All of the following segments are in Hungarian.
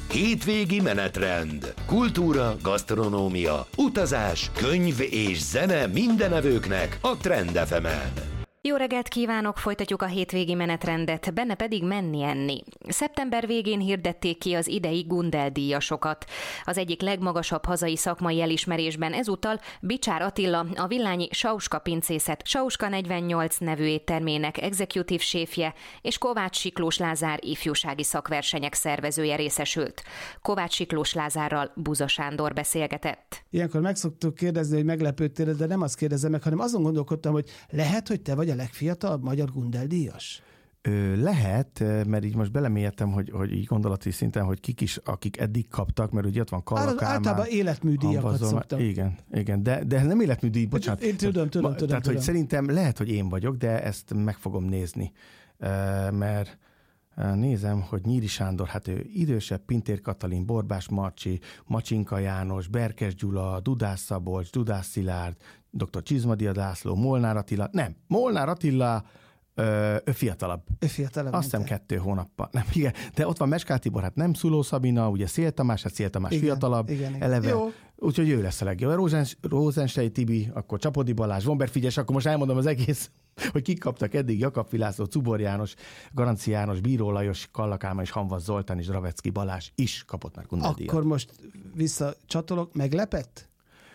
Hétvégi menetrend. Kultúra, gasztronómia, utazás, könyv és zene mindenevőknek a Trend FM-en. Jó reggelt kívánok, folytatjuk a hétvégi menetrendet, benne pedig menni-enni. Szeptember végén hirdették ki az idei Gundel-díjasokat. Az egyik legmagasabb hazai szakmai elismerésben ezúttal Bicsár Attila, a Villányi Sauska Pincészet Sauska 48 nevű éttermének executive séfje és Kovács Siklós Lázár ifjúsági szakversenyek szervezője részesült. Kovács Siklós Lázárral Buza Sándor beszélgetett. Ilyenkor meg szoktuk kérdezni, hogy meglepődtél, de nem azt kérdezem meg, hanem azon gondolkodtam, hogy lehet, hogy te vagy a legfiatalabb magyar Gundel-díjas? Lehet, mert így most belemélyedtem, hogy így gondolati szinten, hogy kik is, akik eddig kaptak, mert ugye ott van Kalla Kálmán. Általában életműdíjakat szoktam. Igen, de nem életműdíj, bocsánat. Én tudom. Tehát, hogy szerintem lehet, hogy én vagyok, de ezt meg fogom nézni, mert nézem, hogy Nyíri Sándor, hát ő idősebb, Pintér Katalin, Borbás Marcsi, Macsinka János, Berkes Gyula, Dudás Szabolcs, Dudás Szilárd, dr. Csizmadia László, Molnár Attila, ő fiatalabb. Azt hiszem 2 hónappal. Nem, igen. De ott van Meskál Tibor, hát nem Szuló Szabina, ugye Szél Tamás igen, fiatalabb, igen. Eleve. Jó. Úgyhogy ő lesz a legjobb. Rózsensei Tibi, akkor Csapodi Balázs, Vomber Figyes, akkor most elmondom az egész, hogy kik kaptak eddig: Jakab László, Czubor János, Garanci János, Bíró Lajos, Kalla Kálmán és Hamvas Zoltán és Dravecki Balázs is kapott már Gundel-díjat. Akkor most visszacsatolok, meglepett?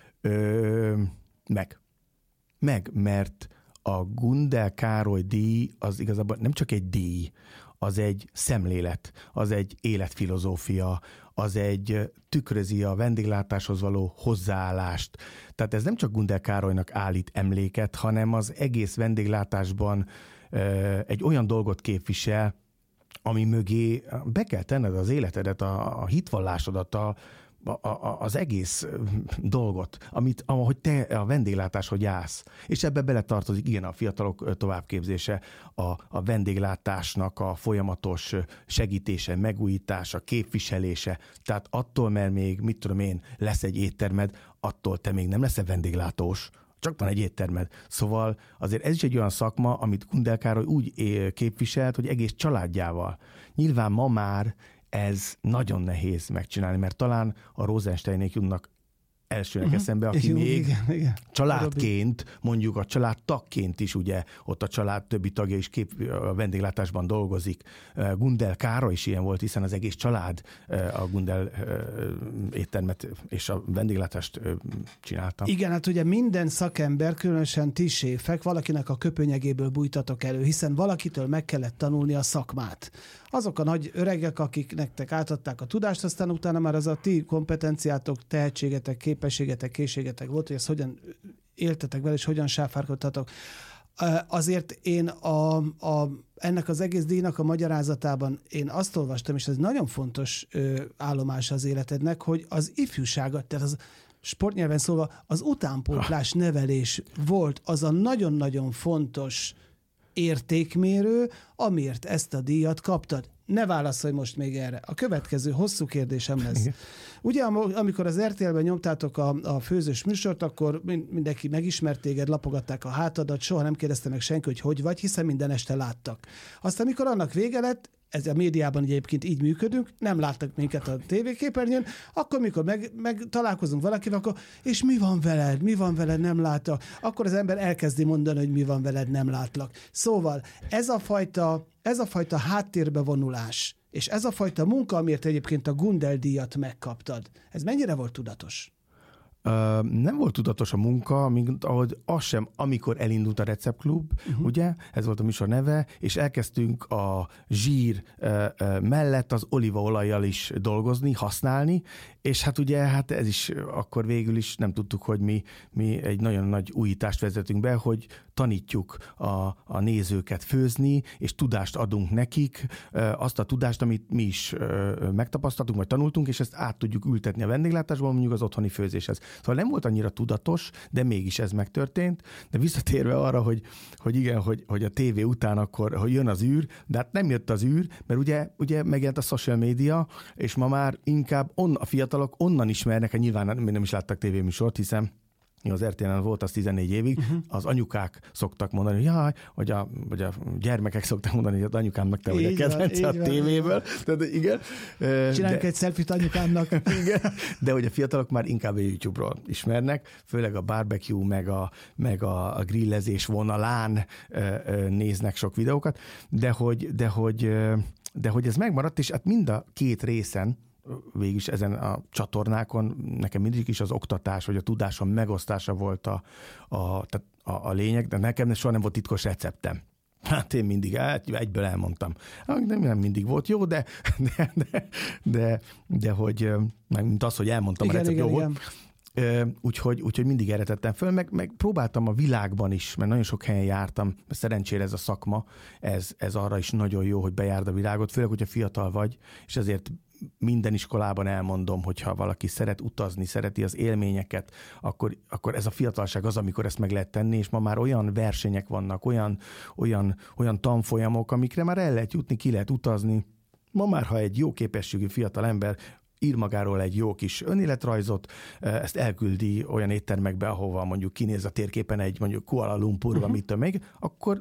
Meg, mert a Gundel Károly díj az igazából nem csak egy díj, az egy szemlélet, az egy életfilozófia, az egy tükrözi a vendéglátáshoz való hozzáállást. Tehát ez nem csak Gundel Károlynak állít emléket, hanem az egész vendéglátásban egy olyan dolgot képvisel, ami mögé be kell tenned az életedet, a hitvallásodat, az egész dolgot, ahogy te a vendéglátáshoz állsz. És ebbe beletartozik, igen, a fiatalok továbbképzése, a vendéglátásnak a folyamatos segítése, megújítása, képviselése. Tehát attól, mert még, lesz egy éttermed, attól te még nem leszel vendéglátós, csak van egy éttermed. Szóval azért ez is egy olyan szakma, amit Gundel Károly úgy képviselt, hogy egész családjával. Nyilván ma már ez nagyon nehéz megcsinálni, mert talán a Rosensteinék jutnak elsőnek eszembe, aki még családként, mondjuk a családtagként is, ugye, ott a család többi tagja is a vendéglátásban dolgozik. Gundel Károly is ilyen volt, hiszen az egész család a Gundel éttermet és a vendéglátást csinálta. Igen, hát ugye minden szakember, különösen ti séfek, valakinek a köpönyegéből bújtatok elő, hiszen valakitől meg kellett tanulni a szakmát. Azok a nagy öregek, akik nektek átadták a tudást, aztán utána már az a ti kompetenciátok, tehetségetek, képességetek, készségetek volt, hogy ezt hogyan éltetek vele, és hogyan sáfárkodtatok. Azért én ennek az egész díjnak a magyarázatában én azt olvastam, és ez nagyon fontos állomás az életednek, hogy az ifjúságot, tehát az sportnyelven szólva az utánpótlás nevelés volt az a nagyon-nagyon fontos értékmérő, amiért ezt a díjat kaptad. Ne válaszolj most még erre. A következő hosszú kérdésem lesz. Igen. Ugye, amikor az RTL-ben nyomtátok a főzős műsort, akkor mindenki megismert téged, lapogatták a hátadat, soha nem kérdezte meg senki, hogy vagy, hiszen minden este láttak. Aztán, amikor annak vége lett, ez a médiában egyébként így működünk, nem láttak minket a tévéképernyőn, akkor mikor meg találkozunk valakivel, akkor és mi van veled, nem láttak. Akkor az ember elkezdi mondani, hogy mi van veled, nem látlak. Szóval ez a fajta háttérbe vonulás, és ez a fajta munka, amiért egyébként a Gundel-díjat megkaptad, ez mennyire volt tudatos? Nem volt tudatos a munka, mint ahogy az sem, amikor elindult a Receptklub, ugye, ez volt a műsor neve, és elkezdtünk a zsír mellett az olívaolajjal is dolgozni, használni, és hát ugye, ez is akkor végül is nem tudtuk, hogy mi egy nagyon nagy újítást vezetünk be, hogy tanítjuk a nézőket főzni, és tudást adunk nekik, azt a tudást, amit mi is megtapasztaltunk, vagy tanultunk, és ezt át tudjuk ültetni a vendéglátásban, mondjuk az otthoni főzéshez. Szóval nem volt annyira tudatos, de mégis ez megtörtént. De visszatérve arra, hogy igen, hogy a tévé után akkor, hogy jön az űr, de hát nem jött az űr, mert ugye megjelent a social media, és ma már inkább a fiatalok onnan ismernek, nyilván nem is láttak tévéműsort, hiszen az RTL-en volt az 14 évig, az anyukák szoktak mondani, hogy jaj, vagy a gyermekek szoktak mondani, hogy az anyukámnak te vagy a kedvence a tévéből. Tehát, igen. Csináljuk egy selfie-t anyukámnak. Igen, de hogy a fiatalok már inkább a YouTube-ról ismernek, főleg a barbecue, meg a grillezés vonalán néznek sok videókat, de hogy ez megmaradt, és hát mind a két részen, végülis ezen a csatornákon nekem mindig is az oktatás, vagy a tudásom megosztása volt a lényeg, de nekem soha nem volt titkos receptem. Hát én mindig egyből elmondtam. Nem mindig volt jó, de hogy, mint az, hogy elmondtam, igen, a recept igen, jó igen. volt. Úgyhogy mindig erre tettem föl, meg próbáltam a világban is, mert nagyon sok helyen jártam, szerencsére ez a szakma, ez arra is nagyon jó, hogy bejárd a világot, főleg, hogyha fiatal vagy, és ezért minden iskolában elmondom, hogyha valaki szeret utazni, szereti az élményeket, akkor ez a fiatalság az, amikor ezt meg lehet tenni, és ma már olyan versenyek vannak, olyan tanfolyamok, amikre már el lehet jutni, ki lehet utazni. Ma már, ha egy jó képességű fiatal ember ír magáról egy jó kis önéletrajzot, ezt elküldi olyan éttermekbe, ahova mondjuk kinéz a térképen egy mondjuk Kuala Lumpurba, mit még, akkor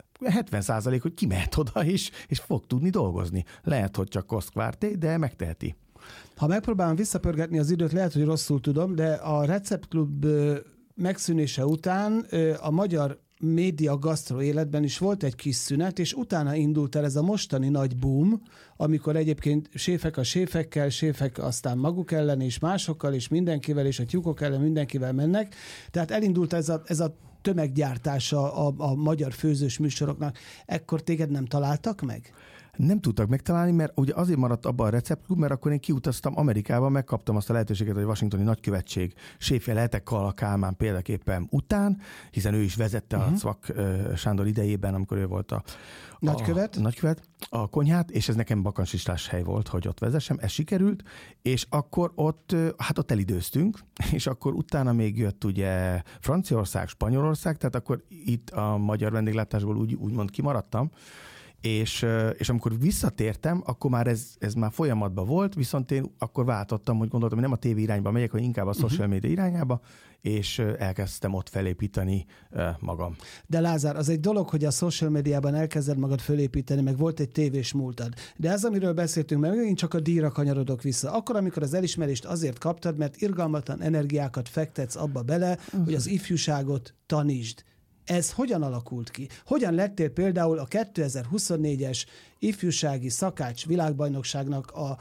70%, hogy kimehet oda is, és fog tudni dolgozni. Lehet, hogy csak koszkvárté, de megteheti. Ha megpróbálom visszapörgetni az időt, lehet, hogy rosszul tudom, de a Receptklub megszűnése után a magyar média gasztro életben is volt egy kis szünet, és utána indult el ez a mostani nagy boom, amikor egyébként séfek a séfekkel, séfek aztán maguk ellen, és másokkal, és mindenkivel, és a tyúkok ellen mindenkivel mennek. Tehát elindult ez a tömeggyártása a magyar főzős műsoroknak. Ekkor téged nem találtak meg? Nem tudtak megtalálni, mert ugye azért maradt abban a receptklub, mert akkor én kiutaztam Amerikába, megkaptam azt a lehetőséget, hogy a washingtoni nagykövetség séfje lehetek Kalla Kálmán példaképpen után, hiszen ő is vezette a Cvak Sándor idejében, amikor ő volt a nagykövet, a konyhát, és ez nekem bakancsistás hely volt, hogy ott vezessem, ez sikerült, és akkor ott elidőztünk, és akkor utána még jött ugye Franciaország, Spanyolország, tehát akkor itt a magyar vendéglátásból úgymond kimaradtam, és amikor visszatértem, akkor már ez már folyamatban volt, viszont én akkor váltottam, hogy gondoltam, hogy nem a tévé irányba megyek, hanem inkább a social media irányába, és elkezdtem ott felépíteni magam. De Lázár, az egy dolog, hogy a social médiában elkezded magad felépíteni, meg volt egy tévés múltad. De ez, amiről beszéltünk, mert megint csak a díjra kanyarodok vissza. Akkor, amikor az elismerést azért kaptad, mert irgalmatlan energiákat fektetsz abba bele, hogy az ifjúságot tanítsd. Ez hogyan alakult ki? Hogyan lettél például a 2024-es ifjúsági szakács világbajnokságnak a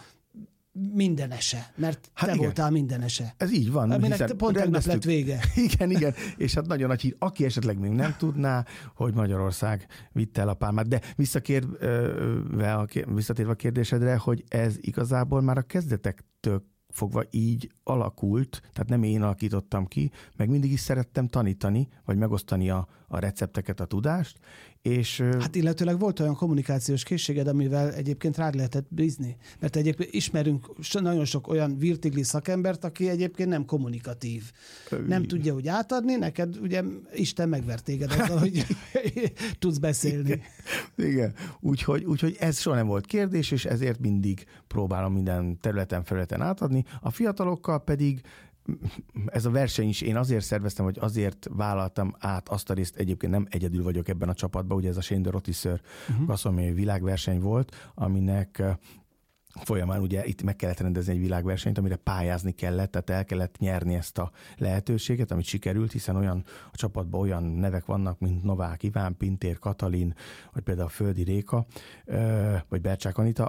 mindenese? Mert te voltál mindenese. Ez így van. Aminek pont tegnap lett vége. Igen. És hát nagyon nagy hír, aki esetleg még nem tudná, hogy Magyarország vitte el a pálmát. De visszatérve a kérdésedre, hogy ez igazából már a kezdetektől fogva így alakult, tehát nem én alakítottam ki, meg mindig is szerettem tanítani, vagy megosztani a recepteket, a tudást, és... Hát illetőleg volt olyan kommunikációs készséged, amivel egyébként rád lehetett bízni. Mert egyébként ismerünk nagyon sok olyan virtigli szakembert, aki egyébként nem kommunikatív. Nem tudja úgy átadni, neked ugye Isten megvert téged azzal, hogy tudsz beszélni. Igen. Úgyhogy ez soha nem volt kérdés, és ezért mindig próbálom minden felületen átadni. A fiatalokkal pedig ez a verseny is én azért szerveztem, hogy azért vállaltam át azt a részt, egyébként nem egyedül vagyok ebben a csapatban, ugye ez a Shane de Rotisseur gasztronómiai világverseny volt, aminek folyamán ugye itt meg kellett rendezni egy világversenyt, amire pályázni kellett, tehát el kellett nyerni ezt a lehetőséget, amit sikerült, hiszen a csapatban olyan nevek vannak, mint Novák Iván, Pintér Katalin, vagy például Földi Réka, vagy Bercsák Anita,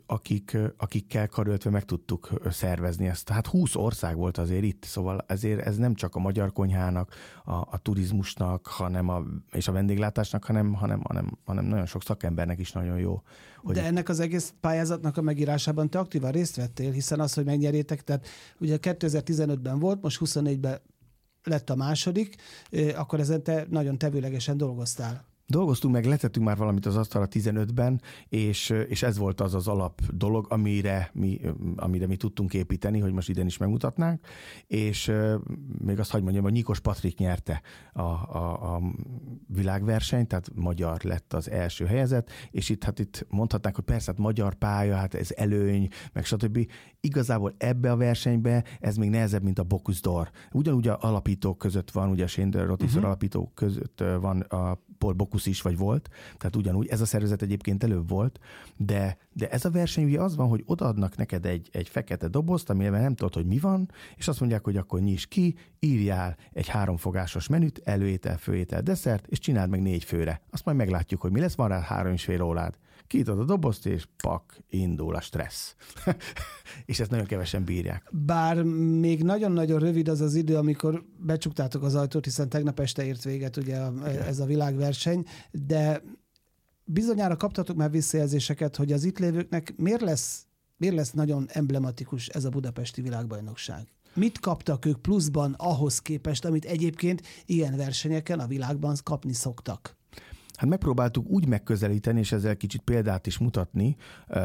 akikkel karöltve meg tudtuk szervezni ezt. Hát 20 ország volt azért itt, szóval ezért ez nem csak a magyar konyhának, a turizmusnak, és a vendéglátásnak, hanem nagyon sok szakembernek is nagyon jó. De ennek az egész pályázatnak a megírásában te aktívan részt vettél, hiszen az, hogy megnyerjétek, tehát ugye 2015-ben volt, most 24-ben lett a második, akkor ezen te nagyon tevőlegesen dolgoztál. Dolgoztunk meg, letettünk már valamit az asztalra 15-ben, és ez volt az az alap dolog, amire mi tudtunk építeni, hogy most idén is megmutatnánk, és még azt hadd mondjam, hogy Nyikos Patrik nyerte a világversenyt, tehát magyar lett az első helyezett, és itt mondhatnánk, hogy persze, hát magyar pálya, hát ez előny, meg stb. Igazából ebbe a versenybe ez még nehezebb, mint a Bocuse d'Or. Ugyanúgy a alapítók között van, ugye a Shane Rotisser alapítók között van a Paul Bocuse is, vagy volt, tehát ugyanúgy, ez a szervezet egyébként előbb volt, de ez a verseny ugye az van, hogy odaadnak neked egy fekete dobozt, amiben nem tudod, hogy mi van, és azt mondják, hogy akkor nyisd ki, írjál egy 3 fogásos menüt, előétel, főétel, desszert, és csináld meg 4 főre. Azt majd meglátjuk, hogy mi lesz, van rá 3,5 órád. Kinyitod a dobozt, és pak, indul a stressz. És ezt nagyon kevesen bírják. Bár még nagyon-nagyon rövid az az idő, amikor becsuktátok az ajtót, hiszen tegnap este ért véget ugye ez a világverseny, de bizonyára kaptatok már visszajelzéseket, hogy az itt lévőknek miért lesz nagyon emblematikus ez a budapesti világbajnokság? Mit kaptak ők pluszban ahhoz képest, amit egyébként ilyen versenyeken a világban kapni szoktak? Hát megpróbáltuk úgy megközelíteni, és ezzel kicsit példát is mutatni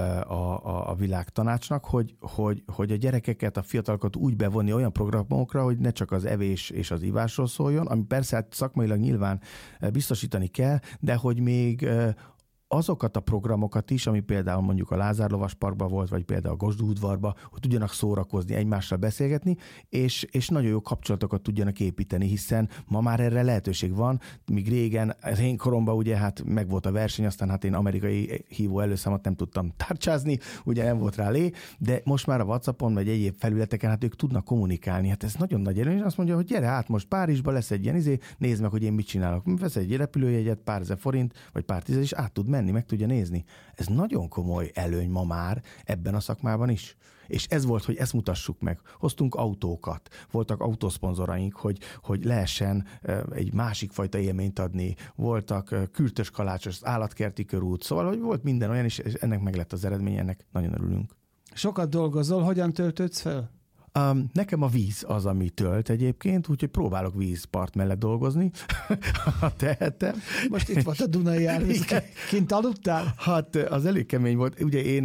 a világtanácsnak, hogy a gyerekeket, a fiatalokat úgy bevonni olyan programokra, hogy ne csak az evés és az ivásról szóljon, ami persze hát szakmailag nyilván biztosítani kell, de hogy még azokat a programokat is, ami például mondjuk a Lázár Lovasparkban volt, vagy például a Gosdú udvarban, hogy tudjanak szórakozni, egymással beszélgetni, és nagyon jó kapcsolatokat tudjanak építeni, hiszen ma már erre lehetőség van, míg régen, az én koromban ugye hát meg volt a verseny, aztán hát én amerikai hívó előszámot nem tudtam tárcsázni, ugye nem volt rá lé, de most már a WhatsAppon, vagy egyéb felületeken hát ők tudnak kommunikálni, hát ez nagyon nagy előny, és azt mondja, hogy gyere át, most Párizsba lesz egy ilyen nézd meg, hogy én mit csinálok. Vesz egy repülőjegyet, pár ezer forint, vagy pár tízezer, és át tud menni, meg tudja nézni. Ez nagyon komoly előny ma már ebben a szakmában is. És ez volt, hogy ezt mutassuk meg. Hoztunk autókat, voltak autószponzoraink, hogy lehessen egy másik fajta élményt adni. Voltak kürtös kalácsos, állatkerti körút, szóval hogy volt minden olyan, és ennek meg lett az eredmény, ennek nagyon örülünk. Sokat dolgozol, hogyan töltődsz fel? Nekem a víz az, ami tölt egyébként, úgyhogy próbálok vízpart mellett dolgozni, ha tehetem. Most itt volt a Dunai Árvíz. Kint aludtál? Hát az elég kemény volt. Ugye én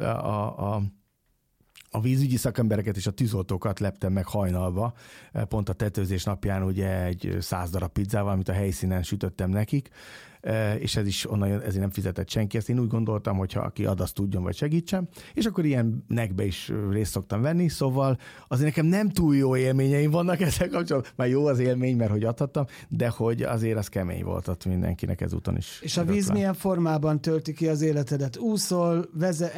a vízügyi szakembereket és a tűzoltókat leptem meg hajnalba, pont a tetőzés napján ugye egy 100 darab pizzával, amit a helyszínen sütöttem nekik, és ez is onnan jön, ezért nem fizetett senki. Ezt én úgy gondoltam, hogy ha aki ad, azt tudjon, vagy segítsen. És akkor ilyenekbe is részt szoktam venni, szóval azért nekem nem túl jó élményeim vannak ezzel kapcsolatban. Már jó az élmény, mert hogy adhattam, de hogy azért az kemény volt ott mindenkinek ezúton is. És a víz milyen formában tölti ki az életedet? Úszol,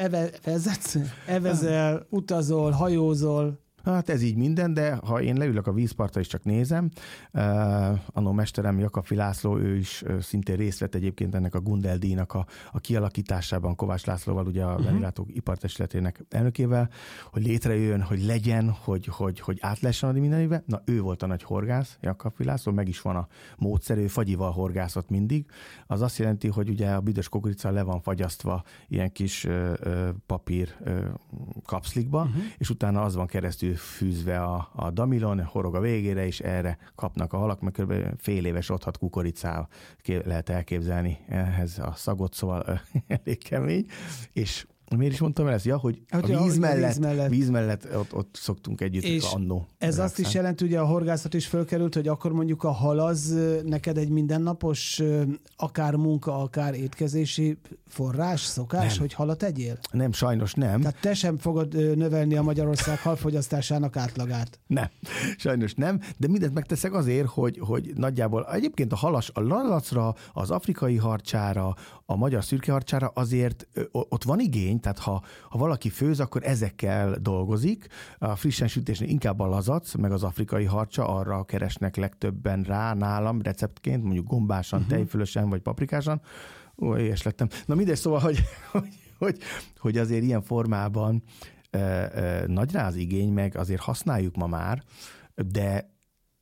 evezel, utazol, hajózol? Hát ez így minden, de ha én leülök a vízpartra és csak nézem, annó mesterem Jakab László, ő is szintén részt vett egyébként ennek a Gundel-díjnak a kialakításában, Kovács Lászlóval, ugye a vendéglátók ipartestületének elnökével, hogy létrejöjjön, hogy legyen, hogy át lehessen adni minden évben. Na, ő volt a nagy horgász, Jakab László, meg is van a módszer, ő fagyival horgászott mindig. Az azt jelenti, hogy ugye a büdös kukorica le van fagyasztva ilyen kis papír kapszlikba, és utána az van keresztül fűzve a damilon, horog a végére, és erre kapnak a halak, mert kb. fél éves otthat kukoricával lehet elképzelni ehhez a szagot, szóval elég kemény, és miért is mondtam el ezt? Ja, hogy a víz mellett ott szoktunk együtt és annó. Ez azt is jelenti, ugye a horgászat is fölkerült, hogy akkor mondjuk a hal az neked egy mindennapos akár munka, akár étkezési forrás, szokás, nem. Hogy halat egyél? Nem, sajnos nem. Tehát te sem fogod növelni a Magyarország halfogyasztásának átlagát. Nem, sajnos nem, de mindent megteszek azért, hogy nagyjából egyébként a lalacra, az afrikai harcsára, a magyar szürkeharcsára azért ott van igény, tehát ha valaki főz, akkor ezekkel dolgozik. A frissen sütésnél inkább a lazac, meg az afrikai harcsa, arra keresnek legtöbben rá nálam receptként, mondjuk gombásan, tejfölösen vagy paprikásan. Ó, éhes lettem. Na mindegy, szóval, hogy azért ilyen formában nagy rá az igény, meg azért használjuk ma már, de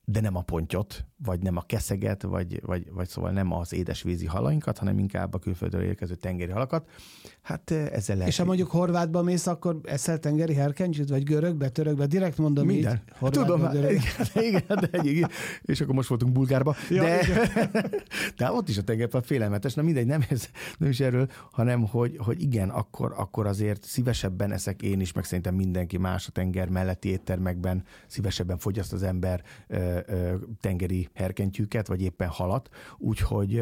de nem a pontyot, vagy nem a keszeget, vagy szóval nem az édesvízi halainkat, hanem inkább a külföldről érkező tengeri halakat. Hát ezzel lehet. És ha mondjuk Horvátba mész, akkor eszel tengeri herkentyűt, vagy görögbe, törökbe? Direkt mondom minden. Így. Tudom, igen, de és akkor most voltunk Bulgárba. Ja, de ott is a tengerpart félelmetes. Na mindegy, nem is erről, hanem hogy igen, akkor azért szívesebben eszek én is, meg szerintem mindenki más a tenger melletti éttermekben szívesebben fogyaszt az ember tengeri herkentyűket, vagy éppen halat, úgyhogy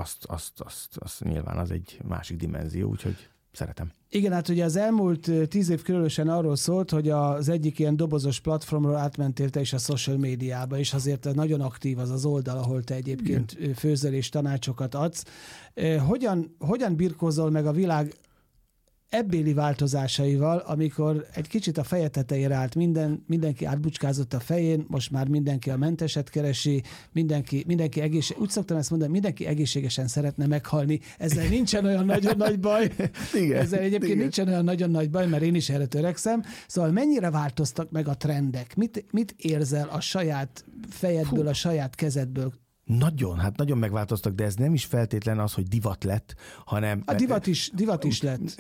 azt nyilván az egy másik dimenzió, úgyhogy szeretem. Igen, hát ugye az elmúlt 10 év különösen arról szólt, hogy az egyik ilyen dobozos platformról átmentél te is a social médiába, és azért nagyon aktív az az oldal, ahol te egyébként főzöl és tanácsokat adsz. Hogyan birkózol meg a világ ebbéli változásaival, amikor egy kicsit a feje tetejére állt, mindenki átbucskázott a fején, most már mindenki a menteset keresi, mindenki úgy szoktam ezt mondani, mindenki egészségesen szeretne meghalni, ezzel nincsen olyan nagyon nagy baj. Igen, ezzel egyébként nincsen olyan nagyon nagy baj, mert én is erre törekszem. Szóval mennyire változtak meg a trendek? Mit érzel a saját fejedből, a saját kezedből? Nagyon megváltoztak, de ez nem is feltétlen az, hogy divat lett, hanem... A divat is lett.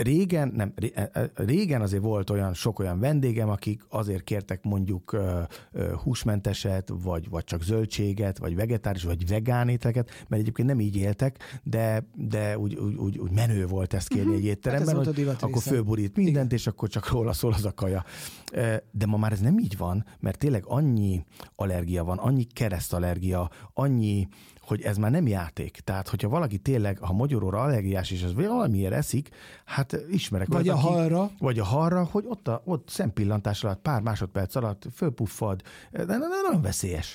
Régen azért volt sok olyan vendégem, akik azért kértek mondjuk húsmenteset, vagy csak zöldséget, vagy vegetáris, vagy vegán ételeket, mert egyébként nem így éltek, de úgy menő volt ezt kérni egy étteremben, hát hogy akkor fölborít mindent, igen. És akkor csak róla szól az a kaja. De ma már ez nem így van, mert tényleg annyi allergia van, annyi keresztallergia, annyi, hogy ez már nem játék. Tehát, hogyha valaki tényleg, ha magyaróra allergiás, és az valamiért eszik, hát ismerek. Vagy a halra. Vagy a halra, hogy ott szempillantás alatt, pár másodperc alatt fölpuffad. De nagyon veszélyes.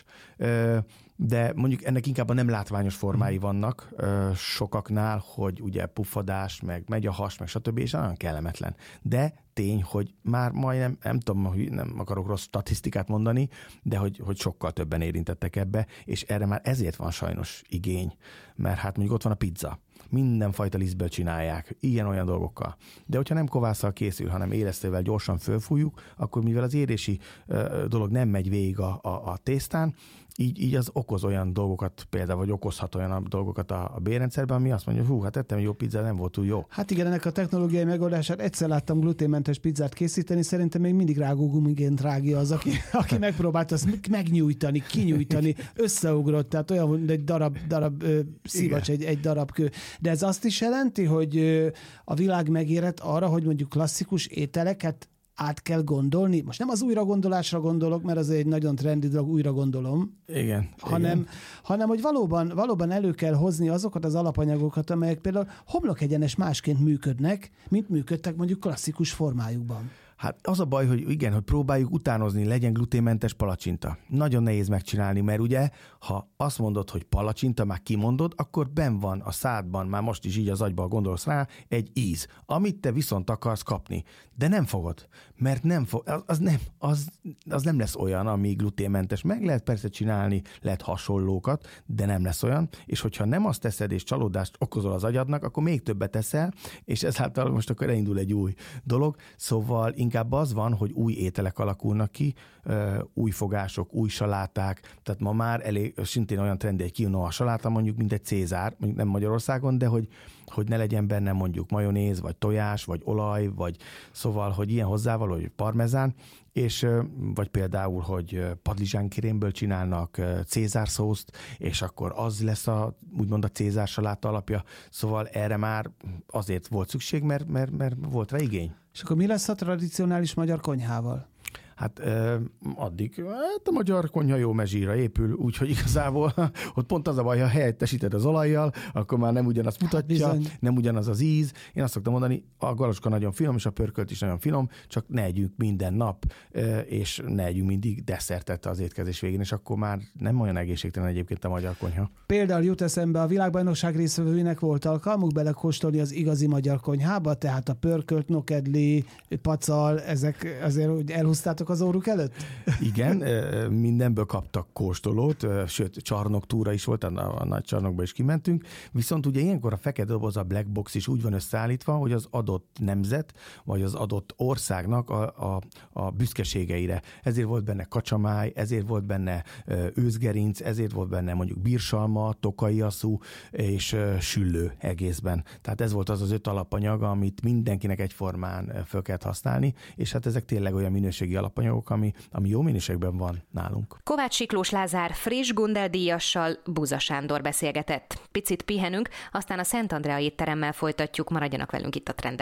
De mondjuk ennek inkább a nem látványos formái vannak sokaknál, hogy ugye puffadás, meg megy a has, meg stb. És nagyon kellemetlen. De tény, hogy már majdnem, nem tudom, nem akarok rossz statisztikát mondani, de hogy sokkal többen érintettek ebbe, és erre már ezért van sajnos igény, mert hát mondjuk ott van a pizza. Mindenfajta lisztből csinálják, ilyen-olyan dolgokkal. De hogyha nem kovásszal készül, hanem élesztővel gyorsan fölfújjuk, akkor mivel az érési dolog nem megy végig a tésztán, így az okoz olyan dolgokat például, vagy okozhat olyan dolgokat a bélrendszerben, ami azt mondja, hogy hát ettem jó pizzát, nem volt túl jó. Hát igen, ennek a technológiai megoldását egyszer láttam gluténmentes pizzát készíteni, szerintem még mindig rágógumigént rágja az, aki megpróbált azt megnyújtani, kinyújtani, összeugrott, tehát olyan, hogy egy darab szivacs, egy darab kő. De ez azt is jelenti, hogy a világ megérett arra, hogy mondjuk klasszikus ételeket át kell gondolni. Most nem az újragondolásra gondolok, mert az egy nagyon trendi dolog, újra gondolom. Igen. Hanem hogy valóban elő kell hozni azokat az alapanyagokat, amelyek például homlokegyenes másként működnek, mint működtek mondjuk klasszikus formájukban. Hát az a baj, hogy igen, hogy próbáljuk utánozni, legyen gluténmentes palacsinta. Nagyon nehéz megcsinálni, mert ugye, ha azt mondod, hogy palacsinta, már kimondod, akkor benn van a szádban, már most is így az agyban gondolsz rá, egy íz, amit te viszont akarsz kapni. De nem fogod, mert az nem lesz olyan, ami gluténmentes. Meg lehet persze csinálni, lehet hasonlókat, de nem lesz olyan, és hogyha nem azt teszed, és csalódást okozol az agyadnak, akkor még többet teszel, és ezáltal most akkor elindul egy új dolog. Szóval inkább az van, hogy új ételek alakulnak ki, új fogások, új saláták, tehát ma már elég, szintén olyan trendi egy quinoa saláta mondjuk, mint egy Cézár, mondjuk nem Magyarországon, de hogy ne legyen benne mondjuk majonéz, vagy tojás, vagy olaj, vagy szóval, hogy ilyen hozzávaló, hogy parmezán, és vagy például, hogy padlizsánkirémből csinálnak Cézár szószt, és akkor az lesz úgymond a Cézár saláta alapja. Szóval erre már azért volt szükség, mert volt rá igény. És akkor mi lesz a tradicionális magyar konyhával? Hát addig a magyar konyha jó mezsíra épül, úgyhogy igazából ott pont az a baj, ha helyettesíted az olajjal, akkor már nem ugyanazt mutatja, nem ugyanaz az íz. Én azt szoktam mondani, a galocska nagyon finom, és a pörkölt is nagyon finom, csak ne együnk minden nap, és ne együnk mindig desszertet az étkezés végén, és akkor már nem olyan egészségtelen egyébként a magyar konyha. Például jut eszembe, a világbajnokság résztvevőinek volt alkalmuk belekóstolni az igazi magyar konyhába, tehát a pörkölt, nokedli, pacal, ezek azért elhúztátok álltatok az óruk előtt? Igen, mindenből kaptak kóstolót, sőt, csarnoktúra is volt, a nagy csarnokba is kimentünk, viszont ugye ilyenkor a fekete doboz, a black box is úgy van összeállítva, hogy az adott nemzet, vagy az adott országnak a büszkeségeire. Ezért volt benne kacsamáj, ezért volt benne őzgerinc, ezért volt benne mondjuk bírsalma, tokaiaszú és süllő egészben. Tehát ez volt az 5 alapanyag, amit mindenkinek egyformán föl kellett használni, és hát ezek tényleg olyan minőségi alapanyagok, ami jó minőségben van nálunk. Kovács Siklós Lázár friss Gundel-díjassal Buza Sándor beszélgetett. Picit pihenünk, aztán a Szent Andrea étteremmel folytatjuk, maradjanak velünk itt a Trend